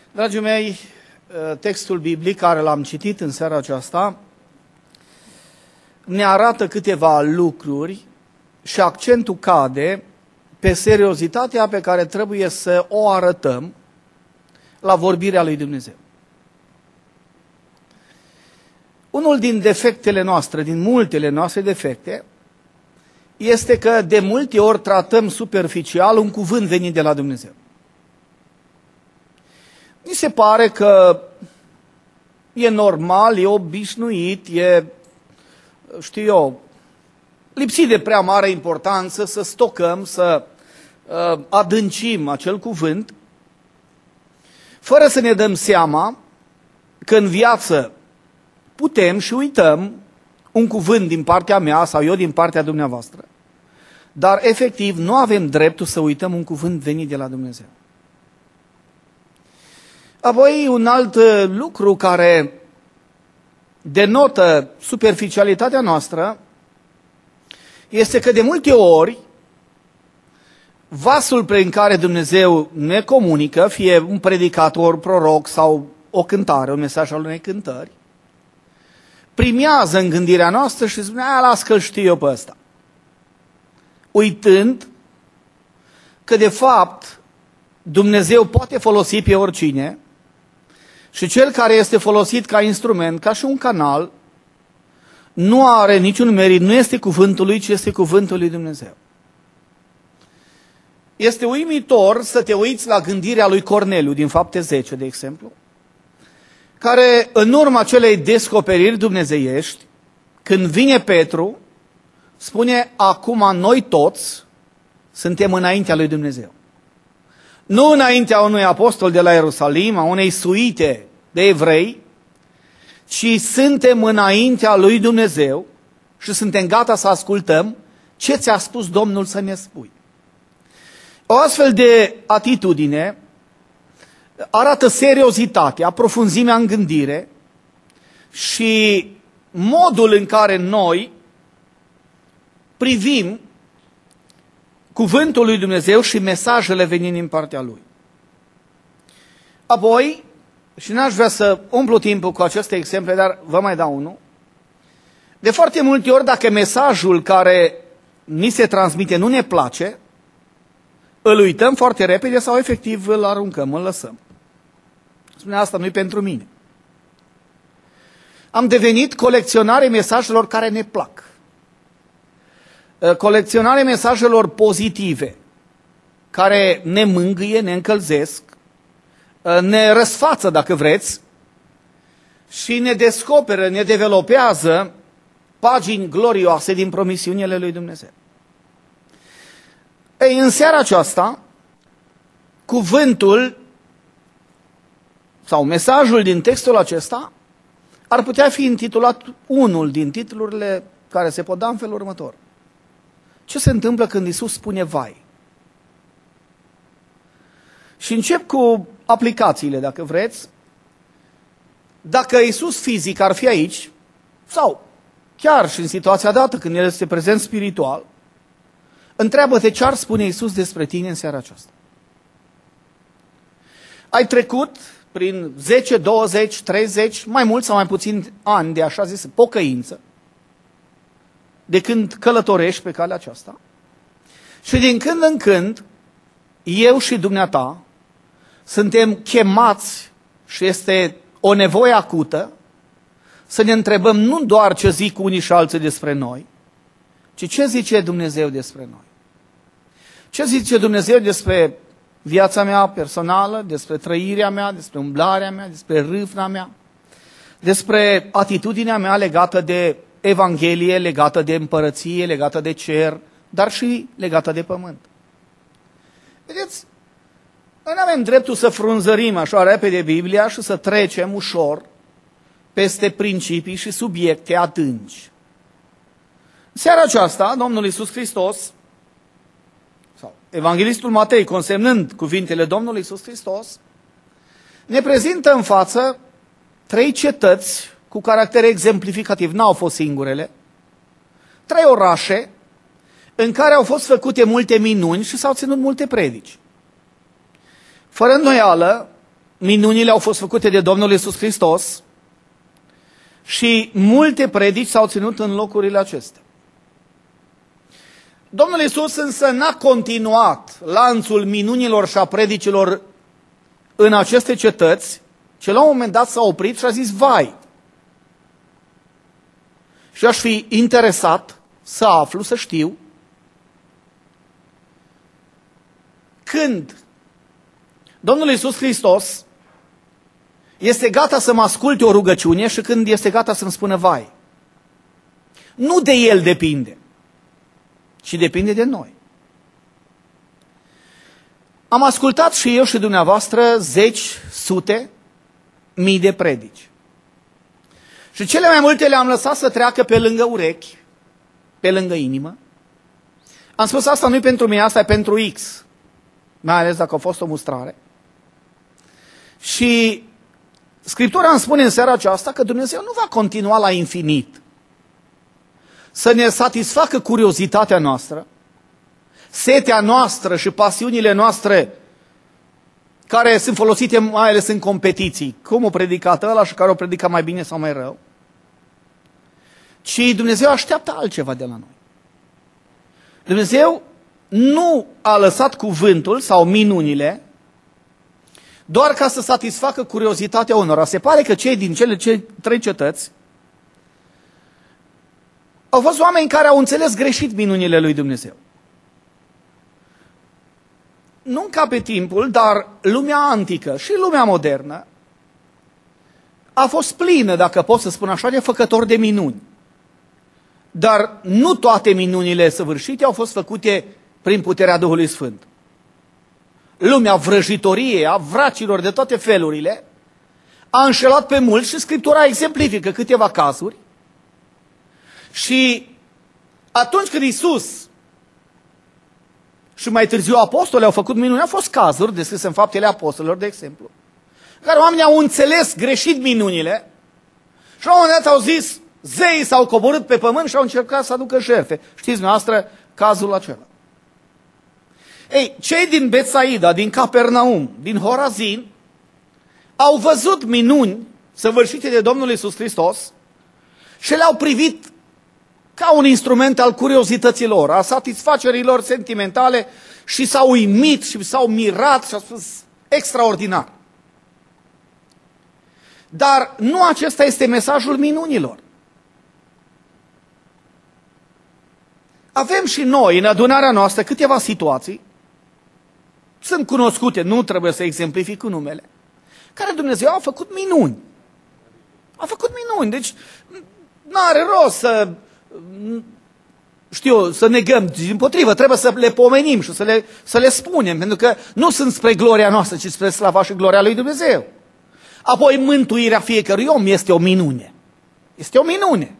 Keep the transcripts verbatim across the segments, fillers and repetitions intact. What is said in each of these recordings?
Dragii mei, textul biblic care l-am citit în seara aceasta ne arată câteva lucruri și accentul cade pe seriozitatea pe care trebuie să o arătăm la vorbirea lui Dumnezeu. Unul din defectele noastre, din multele noastre defecte, este că de multe ori tratăm superficial un cuvânt venit de la Dumnezeu. Mi se pare că e normal, e obișnuit, e, știu eu, lipsit de prea mare importanță să stocăm, să uh, adâncim acel cuvânt, fără să ne dăm seama că în viață putem și uităm un cuvânt din partea mea sau eu din partea dumneavoastră, dar efectiv nu avem dreptul să uităm un cuvânt venit de la Dumnezeu. Apoi un alt lucru care denotă superficialitatea noastră este că de multe ori vasul prin care Dumnezeu ne comunică, fie un predicator, proroc sau o cântare, un mesaj al unei cântări, primează în gândirea noastră și spune, a, las că-l știu eu pe ăsta. Uitând că de fapt Dumnezeu poate folosi pe oricine și cel care este folosit ca instrument, ca și un canal, nu are niciun merit, nu este cuvântul lui, ci este cuvântul lui Dumnezeu. Este uimitor să te uiți la gândirea lui Corneliu din Fapte zece, de exemplu, care în urma acelei descoperiri dumnezeiești, când vine Petru, spune, acum noi toți suntem înaintea lui Dumnezeu. Nu înaintea unui apostol de la Ierusalim, a unei suite de evrei, ci suntem înaintea lui Dumnezeu și suntem gata să ascultăm ce ți-a spus Domnul să ne spui. O astfel de atitudine arată seriozitatea, profunzimea în gândire și modul în care noi privim cuvântul lui Dumnezeu și mesajele venind din partea Lui. Apoi, și n-aș vrea să umplu timpul cu aceste exemple, dar vă mai dau unul. De foarte multe ori, dacă mesajul care ni se transmite nu ne place, îl uităm foarte repede sau efectiv îl aruncăm, îl lăsăm. Spune, asta nu-i pentru mine. Am devenit colecționare mesajelor care ne plac. Colecționare mesajelor pozitive, care ne mângâie, ne încălzesc, ne răsfață, dacă vreți, și ne descoperă, ne developează pagini glorioase din promisiunile lui Dumnezeu. Ei, în seara aceasta, cuvântul sau mesajul din textul acesta ar putea fi intitulat unul din titlurile care se pot da în felul următor. Ce se întâmplă când Iisus spune vai? Și încep cu aplicațiile, dacă vreți. Dacă Iisus fizic ar fi aici, sau chiar și în situația dată când El este prezent spiritual, întreabă-te ce ar spune Iisus despre tine în seara aceasta. Ai trecut prin zece, douăzeci, treizeci, mai mult sau mai puțin ani de așa zis pocăință, de când călătorești pe calea aceasta. Și din când în când, eu și dumneata suntem chemați și este o nevoie acută să ne întrebăm nu doar ce zic unii și alții despre noi, ci ce zice Dumnezeu despre noi. Ce zice Dumnezeu despre viața mea personală, despre trăirea mea, despre umblarea mea, despre râvna mea, despre atitudinea mea legată de Evanghelie, legată de împărăție, legată de cer, dar și legată de pământ. Vedeți, noi nu avem dreptul să frunzărim așa repede Biblia și să trecem ușor peste principii și subiecte adânci. În seara aceasta, Domnul Iisus Hristos, sau Evanghelistul Matei, consemnând cuvintele Domnului Iisus Hristos, ne prezintă în față trei cetăți cu caracter exemplificativ, n-au fost singurele, trei orașe în care au fost făcute multe minuni și s-au ținut multe predici. Fără îndoială, minunile au fost făcute de Domnul Iisus Hristos și multe predici s-au ținut în locurile acestea. Domnul Iisus însă n-a continuat lanțul minunilor și a predicilor în aceste cetăți, ci la un moment dat s-a oprit și a zis, vai! Și aș fi interesat să aflu, să știu, când Domnul Iisus Hristos este gata să mă asculte o rugăciune și când este gata să-mi spună vai. Nu de El depinde, ci depinde de noi. Am ascultat și eu și dumneavoastră zeci, sute, mii de predici. Și cele mai multe le-am lăsat să treacă pe lângă urechi, pe lângă inimă. Am spus asta nu e pentru mine, asta e pentru X, mai ales dacă a fost o mustrare. Și Scriptura îmi spune în seara aceasta că Dumnezeu nu va continua la infinit să ne satisfacă curiozitatea noastră, setea noastră și pasiunile noastre care sunt folosite mai ales în competiții, cum o predicat ăla și care o predică mai bine sau mai rău, ci Dumnezeu așteaptă altceva de la noi. Dumnezeu nu a lăsat cuvântul sau minunile doar ca să satisfacă curiozitatea unora. Se pare că cei din cele trei cetăți au fost oameni care au înțeles greșit minunile lui Dumnezeu. Nu ca pe timpul, dar lumea antică și lumea modernă a fost plină, dacă pot să spun așa, de făcători de minuni. Dar nu toate minunile săvârșite au fost făcute prin puterea Duhului Sfânt. Lumea vrăjitoriei, a vracilor de toate felurile, a înșelat pe mulți și Scriptura exemplifică câteva cazuri. Și atunci când Iisus și mai târziu apostolii au făcut minuni, au fost cazuri descrise în Faptele Apostolilor, de exemplu, în care oamenii au înțeles greșit minunile și la un moment dat au zis, zeii s-au coborât pe pământ și au încercat să aducă jertfe. Știți noastră cazul acela. Ei, cei din Betsaida, din Capernaum, din Horazin, au văzut minuni săvârșite de Domnul Iisus Hristos și le-au privit ca un instrument al curiozităților, a satisfacerilor sentimentale și s-au uimit și s-au mirat și au spus extraordinar. Dar nu acesta este mesajul minunilor. Avem și noi în adunarea noastră câteva situații, sunt cunoscute, nu trebuie să exemplific cu numele, care Dumnezeu a făcut minuni. A făcut minuni, deci n-are rost să, știu, să negăm, dimpotrivă, trebuie să le pomenim și să le, să le spunem, pentru că nu sunt spre gloria noastră, ci spre slava și gloria lui Dumnezeu. Apoi mântuirea fiecărui om este o minune. Este o minune.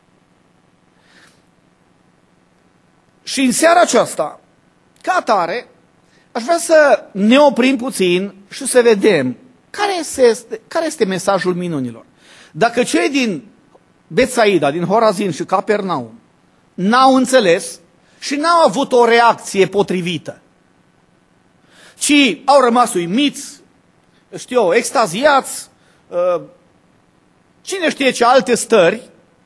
Și în seara aceasta, ca atare, aș vrea să ne oprim puțin și să vedem care este, care este mesajul minunilor. Dacă cei din Betsaida, din Horazin și Capernaum n-au înțeles și n-au avut o reacție potrivită, ci au rămas uimiți, știu eu, extaziați, cine știe ce alte stări,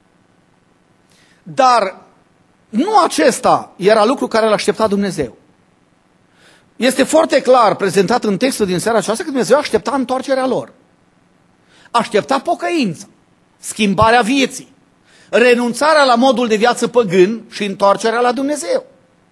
dar nu acesta era lucru care l-a așteptat Dumnezeu. Este foarte clar prezentat în textul din seara aceasta că Dumnezeu aștepta întoarcerea lor. Aștepta pocăința, schimbarea vieții, renunțarea la modul de viață păgân și întoarcerea la Dumnezeu.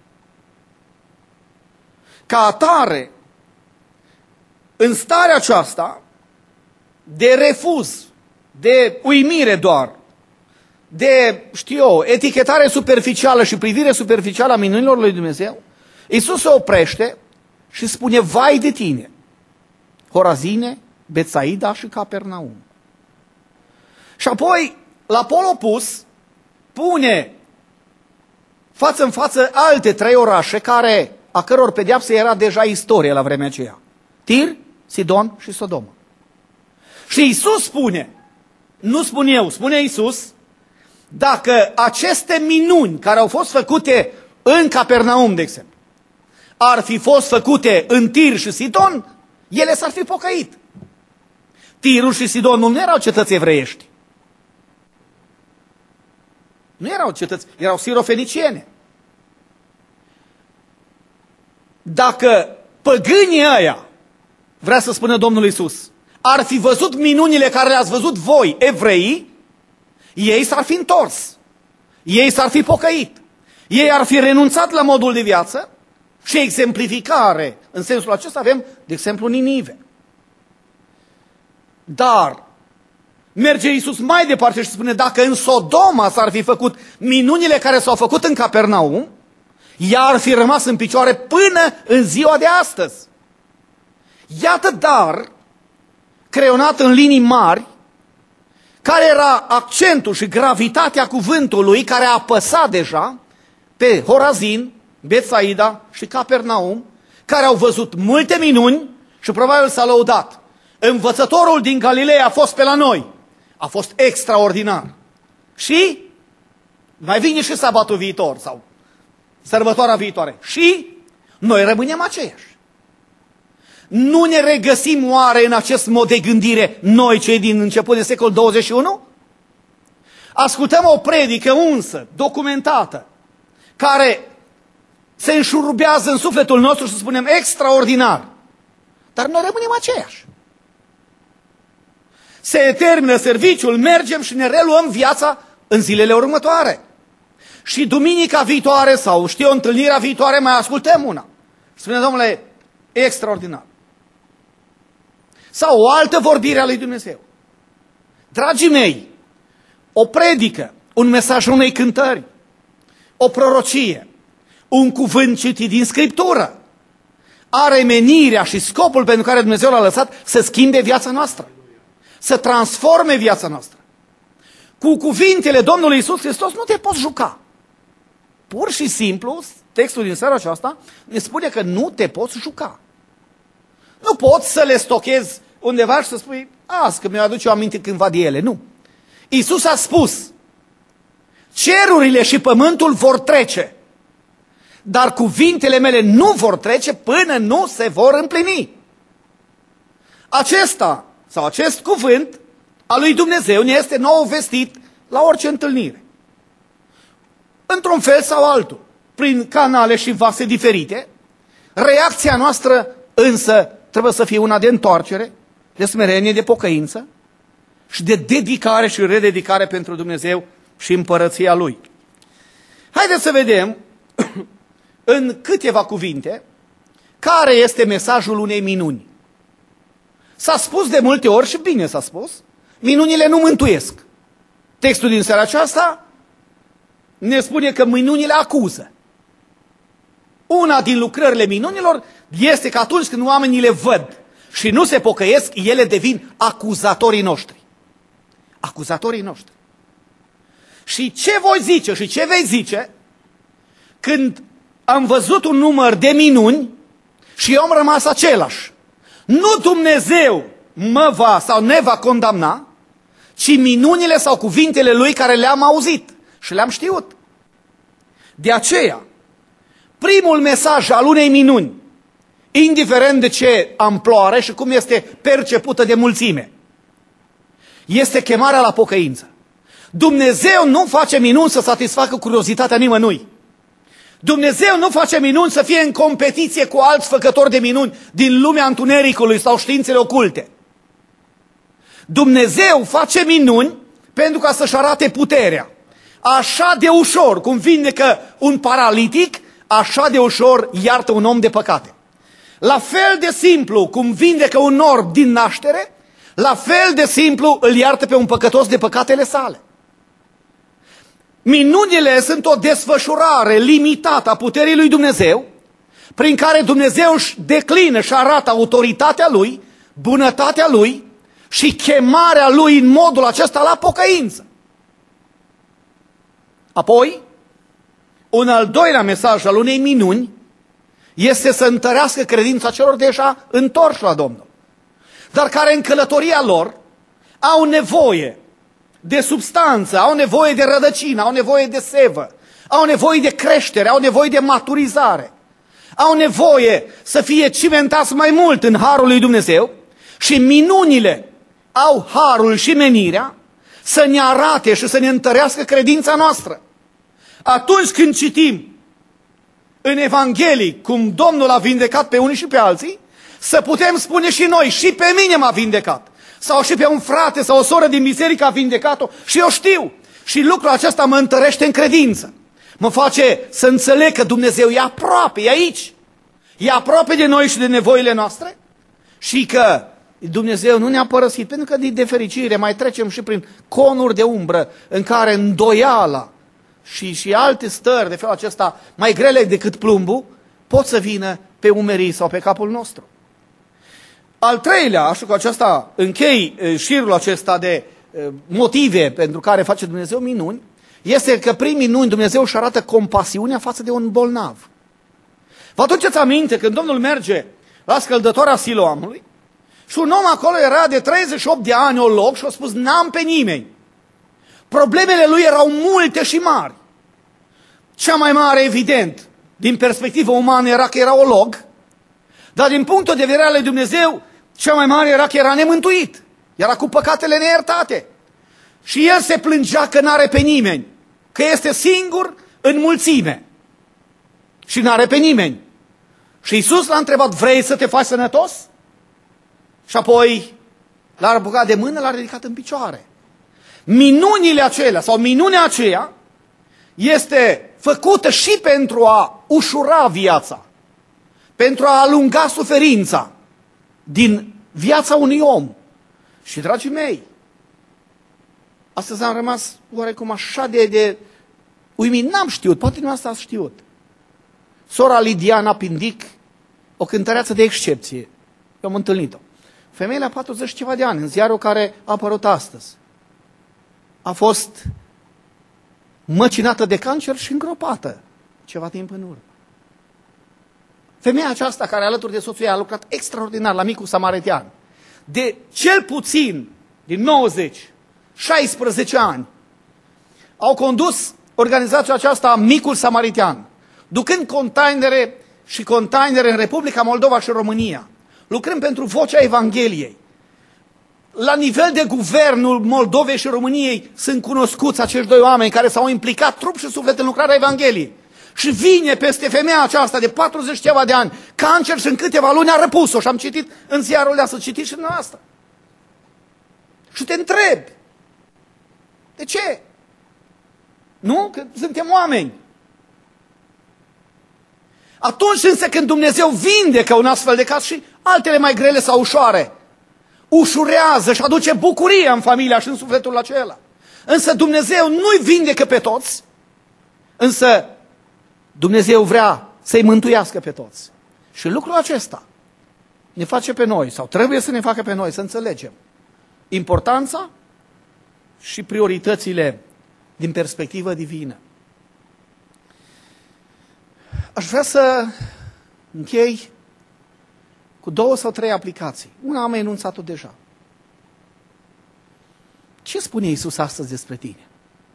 Ca atare, în starea aceasta de refuz, de uimire doar, de, știu eu, etichetare superficială și privire superficială a minunilor lui Dumnezeu, Iisus se oprește și spune, vai de tine, Horazine, Betsaida și Capernaum. Și apoi, la pol opus, pune față în față alte trei orașe care, a căror pedeapsă era deja istorie la vremea aceea. Tir, Sidon și Sodoma. Și Iisus spune, nu spun eu, spune Iisus, dacă aceste minuni care au fost făcute în Capernaum, de exemplu, ar fi fost făcute în Tir și Sidon, ele s-ar fi pocăit. Tirul și Sidonul nu erau cetăți evreiești. Nu erau cetăți, erau sirofeniciene. Dacă păgânii ăia, vrea să spună Domnul Iisus, ar fi văzut minunile care le-ați văzut voi, evreii, ei s-ar fi întors. Ei s-ar fi pocăit. Ei ar fi renunțat la modul de viață și exemplificare. În sensul acesta avem, de exemplu, Ninive. Dar merge Iisus mai departe și spune, dacă în Sodoma s-ar fi făcut minunile care s-au făcut în Capernaum, ea ar fi rămas în picioare până în ziua de astăzi. Iată dar, creionat în linii mari, care era accentul și gravitatea cuvântului care a apăsat deja pe Horazin, Betsaida și Capernaum, care au văzut multe minuni și probabil s-a lăudat. Învățătorul din Galileea a fost pe la noi. A fost extraordinar. Și mai vine și sabatul viitor sau sărbătoarea viitoare. Și noi rămânem aceiași. Nu ne regăsim oare în acest mod de gândire noi, cei din început de secolul douăzeci și unu? Ascultăm o predică unsă, documentată, care se înșurubează în sufletul nostru și spunem extraordinar. Dar noi rămânem aceiași. Se termină serviciul, mergem și ne reluăm viața în zilele următoare. Și duminica viitoare sau știu, întâlnirea viitoare mai ascultăm una. Spune, domnule, extraordinar. Sau o altă vorbire a lui Dumnezeu. Dragii mei, o predică, un mesaj unei cântări, o prorocie, un cuvânt citit din Scriptură, are menirea și scopul pentru care Dumnezeu l-a lăsat să schimbe viața noastră, să transforme viața noastră. Cu cuvintele Domnului Iisus Hristos nu te poți juca. Pur și simplu, textul din seara aceasta ne spune că nu te poți juca. Nu poți să le stochezi undeva și să spui, azi că mi-aduc eu aminte cândva de ele. Nu. Iisus a spus, cerurile și pământul vor trece, dar cuvintele mele nu vor trece până nu se vor împlini. Acesta sau acest cuvânt al lui Dumnezeu ne este nou vestit la orice întâlnire. Într-un fel sau altul, prin canale și vase diferite, reacția noastră însă trebuie să fie una de întoarcere, de smerenie, de pocăință și de dedicare și rededicare pentru Dumnezeu și împărăția Lui. Haideți să vedem în câteva cuvinte care este mesajul unei minuni. S-a spus de multe ori și bine s-a spus, minunile nu mântuiesc. Textul din seara aceasta ne spune că minunile acuză. Una din lucrările minunilor este că atunci când oamenii le văd și nu se pocăiesc, ele devin acuzatorii noștri. Acuzatorii noștri. Și ce voi zice și ce vei zice când am văzut un număr de minuni și eu am rămas același? Nu Dumnezeu mă va sau ne va condamna, ci minunile sau cuvintele Lui care le-am auzit și le-am știut. De aceea, primul mesaj al unei minuni, indiferent de ce amploare și cum este percepută de mulțime, este chemarea la pocăință. Dumnezeu nu face minuni să satisfacă curiozitatea nimănui. Dumnezeu nu face minuni să fie în competiție cu alți făcători de minuni din lumea întunericului sau științele oculte. Dumnezeu face minuni pentru ca să-și arate puterea. Așa de ușor cum vindecă un paralitic, așa de ușor iartă un om de păcate. La fel de simplu cum vindecă un orb din naștere, la fel de simplu îl iartă pe un păcătos de păcatele sale. Minunile sunt o desfășurare limitată a puterii lui Dumnezeu, prin care Dumnezeu își declină și arată autoritatea Lui, bunătatea Lui și chemarea Lui în modul acesta la pocăință. Apoi, un al doilea mesaj al unei minuni este să întărească credința celor deja întorși la Domnul, dar care în călătoria lor au nevoie de substanță, au nevoie de rădăcină, au nevoie de sevă, au nevoie de creștere, au nevoie de maturizare, au nevoie să fie cimentați mai mult în harul lui Dumnezeu și minunile au harul și menirea să ne arate și să ne întărească credința noastră. Atunci când citim în Evanghelii cum Domnul a vindecat pe unii și pe alții, să putem spune și noi, și pe mine m-a vindecat. Sau și pe un frate sau o soră din biserică a vindecat-o și eu știu. Și lucrul acesta mă întărește în credință. Mă face să înțeleg că Dumnezeu e aproape, e aici. E aproape de noi și de nevoile noastre și că Dumnezeu nu ne-a părăsit, pentru că de fericire mai trecem și prin conuri de umbră în care îndoiala și, și alte stări de felul acesta mai grele decât plumbul pot să vină pe umerii sau pe capul nostru. Al treilea, așa că aceasta închei șirul acesta de motive pentru care face Dumnezeu minuni, este că prin minuni Dumnezeu își arată compasiunea față de un bolnav. Vă aduceți aminte când Domnul merge la scăldătoarea Siloamului și un om acolo era de treizeci și opt de ani olog și a spus, n-am pe nimeni. Problemele lui erau multe și mari. Cea mai mare, evident, din perspectivă umană era că era olog, dar din punctul de vedere al lui Dumnezeu, cea mai mare era că era nemântuit. Era cu păcatele neiertate. Și el se plângea că n-are pe nimeni, că este singur în mulțime și n-are pe nimeni. Și Iisus l-a întrebat, vrei să te faci sănătos? Și apoi l-a apucat de mână, l-a ridicat în picioare. Minunile acelea sau minunea aceea este făcută și pentru a ușura viața, pentru a alunga suferința din viața unui om. Și, dragii mei, astăzi am rămas oarecum așa de, de uimit, n-am știut, poate nu asta ați știut. Sora Lidiana Pindic, o cântăreață de excepție, eu am întâlnit-o. Femeia la patruzeci ceva de ani, în ziarul care a apărut astăzi. A fost măcinată de cancer și îngropată ceva timp în urmă. Femeia aceasta, care alături de soțul ei a lucrat extraordinar la Micul Samaritean, de cel puțin din nouăzeci, șaisprezece ani, au condus organizația aceasta Micul Samaritean, ducând containere și containere în Republica Moldova și România, lucrând pentru vocea Evangheliei. La nivel de guvernul Moldovei și României sunt cunoscuți acești doi oameni care s-au implicat trup și suflet în lucrarea Evangheliei. Și vine peste femeia aceasta de patruzeci ceva de ani, cancer, și în câteva luni a răpus-o. Și am citit în ziarul ăla, să citiți și dumneavoastră. Și te întrebi, de ce? Nu? Că suntem oameni. Atunci însă când Dumnezeu vindecă un astfel de caz și altele mai grele sau ușoare, ușurează și aduce bucurie în familia și în sufletul acela. Însă Dumnezeu nu-i vindecă pe toți, însă Dumnezeu vrea să-i mântuiască pe toți. Și lucrul acesta ne face pe noi, sau trebuie să ne facă pe noi, să înțelegem importanța și prioritățile din perspectivă divină. Aș vrea să închei cu două sau trei aplicații. Una am enunțat-o deja. Ce spune Iisus astăzi despre tine?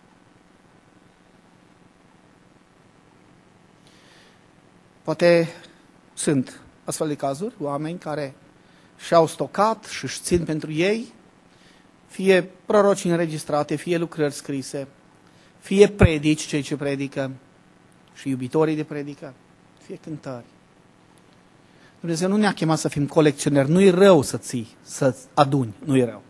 Poate sunt astfel de cazuri, oameni care și-au stocat și își țin pentru ei, fie proroci înregistrate, fie lucrări scrise, fie predici, cei ce predică, și iubitorii de predică, fie cântări. Dumnezeu nu ne-a chemat să fim colecționeri, nu-i rău să ții, să aduni, nu-i rău.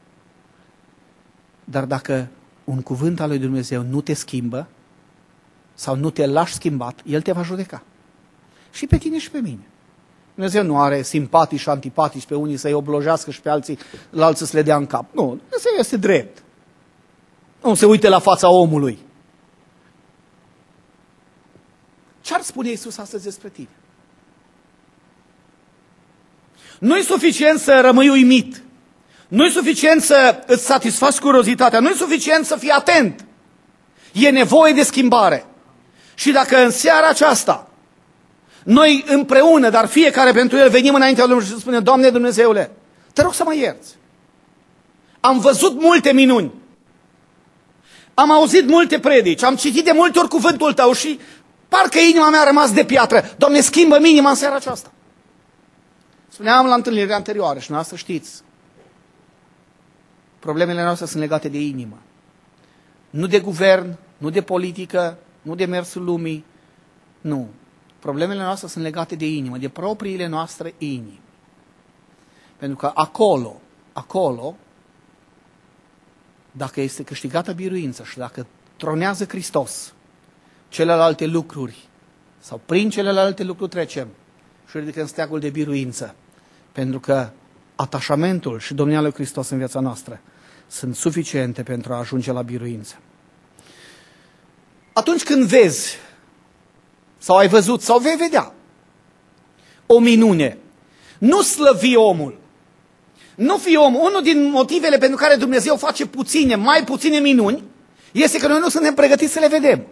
Dar dacă un cuvânt al lui Dumnezeu nu te schimbă, sau nu te lași schimbat, El te va judeca. Și pe tine și pe mine. Dumnezeu nu are simpatici și antipatici, pe unii să-i oblojească și pe alții, la alții să le dea în cap. Nu, Dumnezeu este drept. Nu se uite la fața omului. Ce ar spune Iisus astăzi despre tine? Nu-i suficient să rămâi uimit. Nu-i suficient să îți satisfaci curiozitatea. Nu-i suficient să fii atent. E nevoie de schimbare. Și dacă în seara aceasta noi împreună, dar fiecare pentru el, venim înaintea lui Dumnezeu și spunem, Doamne Dumnezeule, te rog să mă ierți. Am văzut multe minuni. Am auzit multe predici. Am citit de multe ori cuvântul Tău și parcă inima mea a rămas de piatră. Doamne, schimbă-mi inima în seara aceasta. Spuneam la întâlnirea anterioară și noastră știți. Problemele noastre sunt legate de inimă. Nu de guvern, nu de politică, nu de mersul lumii. Nu. Problemele noastre sunt legate de inimă, de propriile noastre inimi. Pentru că acolo, acolo, dacă este câștigată biruință și dacă tronează Hristos, celelalte lucruri, sau prin celelalte lucruri trecem și ridicăm steagul de biruință. Pentru că atașamentul și domnia lui Hristos în viața noastră sunt suficiente pentru a ajunge la biruință. Atunci când vezi, sau ai văzut, sau vei vedea o minune, nu slăvi omul. Nu fi om. Unul din motivele pentru care Dumnezeu face puține, mai puține minuni, este că noi nu suntem pregătiți să le vedem.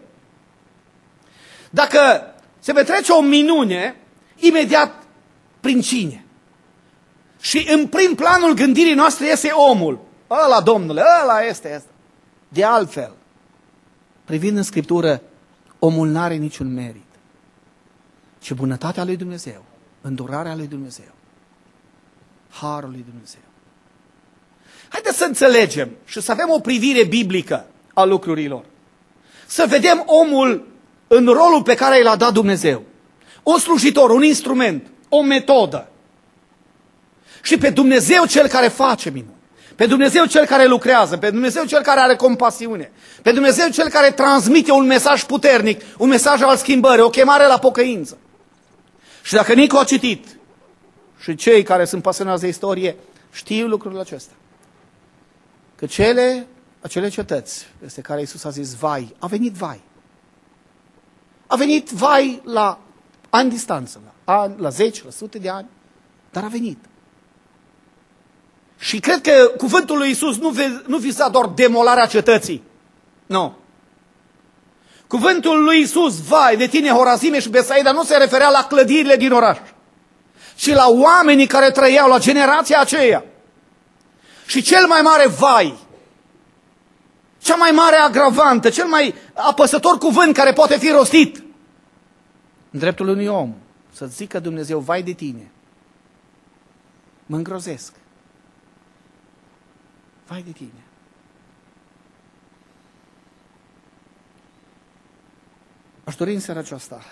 Dacă se petrece o minune, imediat prin cine? Și în prim planul gândirii noastre este omul. Ăla, Domnule, ăla este asta. De altfel, privind în Scriptură, omul n-are niciun merit, ci bunătatea lui Dumnezeu, îndurarea lui Dumnezeu, harul lui Dumnezeu. Haideți să înțelegem și să avem o privire biblică a lucrurilor. Să vedem omul în rolul pe care l-a dat Dumnezeu. Un slujitor, un instrument, o metodă. Și pe Dumnezeu cel care face minuni. Pe Dumnezeu cel care lucrează, pe Dumnezeu cel care are compasiune, pe Dumnezeu cel care transmite un mesaj puternic, un mesaj al schimbării, o chemare la pocăință. Și dacă Nicu a citit, și cei care sunt pasionați de istorie știu lucrurile acestea, că cele, acele cetăți peste care Iisus a zis vai, a venit vai. A venit vai la ani distanță, la, ani, la zeci, la sute de ani, dar a venit. Și cred că cuvântul lui Iisus nu, nu viza doar demolarea cetății. Nu. Cuvântul lui Iisus, vai de tine, Horazime și Besaida, nu se referea la clădirile din oraș, ci la oamenii care trăiau, la generația aceea. Și cel mai mare vai, cea mai mare agravantă, cel mai apăsător cuvânt care poate fi rostit în dreptul unui om, să zică Dumnezeu, vai de tine, mă îngrozesc. Vai de tine. Aș dori în seara aceasta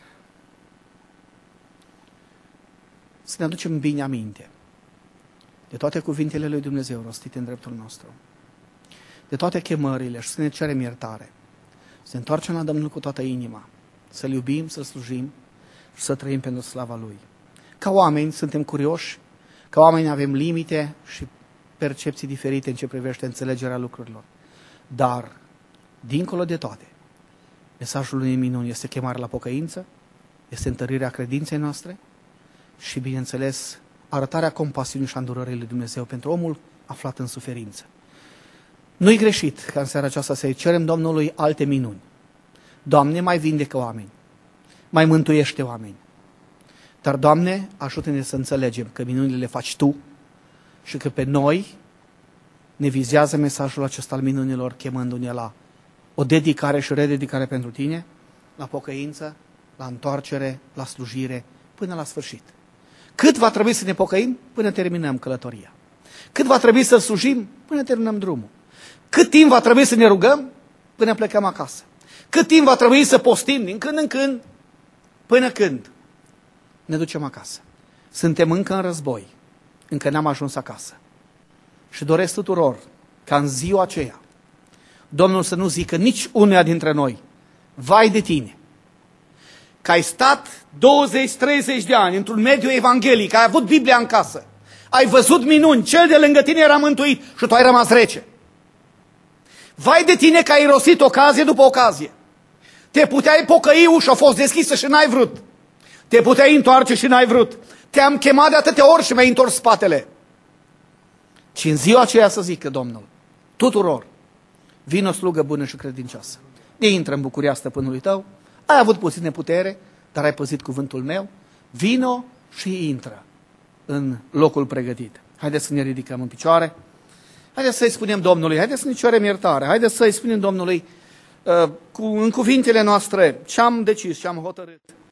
să ne aducem bine aminte de toate cuvintele lui Dumnezeu rostite în dreptul nostru, de toate chemările și să ne cerem iertare, să ne întoarcem la Domnul cu toată inima, să-L iubim, să-L slujim și să trăim pentru slava Lui. Ca oameni suntem curioși, ca oameni avem limite și percepții diferite în ce privește înțelegerea lucrurilor. Dar, dincolo de toate, mesajul lui minuni este chemarea la pocăință, este întărirea credinței noastre și, bineînțeles, arătarea compasiunii și a îndurării lui Dumnezeu pentru omul aflat în suferință. Nu-i greșit ca în seara aceasta să-i cerem Domnului alte minuni. Doamne, mai vindecă oameni, mai mântuiește oameni. Dar, Doamne, ajută-ne să înțelegem că minunile le faci Tu și că pe noi ne vizează mesajul acesta al minunilor, chemându-ne la o dedicare și rededicare pentru Tine, la pocăință, la întoarcere, la slujire, până la sfârșit. Cât va trebui să ne pocăim? Până terminăm călătoria. Cât va trebui să slujim? Până terminăm drumul. Cât timp va trebui să ne rugăm? Până plecăm acasă. Cât timp va trebui să postim din când în când? Până când ne ducem acasă. Suntem încă în război. Încă n-am ajuns acasă. Și doresc tuturor ca în ziua aceea Domnul să nu zică nici unuia dintre noi, vai de tine, că ai stat douăzeci treizeci de ani într-un mediu evanghelic, ai avut Biblia în casă, ai văzut minuni, cel de lângă tine era mântuit și tu ai rămas rece. Vai de tine că ai irosit ocazie după ocazie. Te puteai pocăi, ușa a fost deschisă și n-ai vrut. Te puteai întoarce și n-ai vrut. Te-am chemat de atâtea ori și mi-ai întors spatele. Și în ziua aceea să zică Domnul tuturor, vino slugă bună și credincioasă. Ne intră în bucuria stăpânului tău, ai avut puțină putere, dar ai păzit cuvântul meu, vino și intră în locul pregătit. Haideți să ne ridicăm în picioare, haideți să-i spunem Domnului, haideți să ne cerem iertare, haideți să-i spunem Domnului uh, cu, în cuvintele noastre ce am decis, ce am hotărât.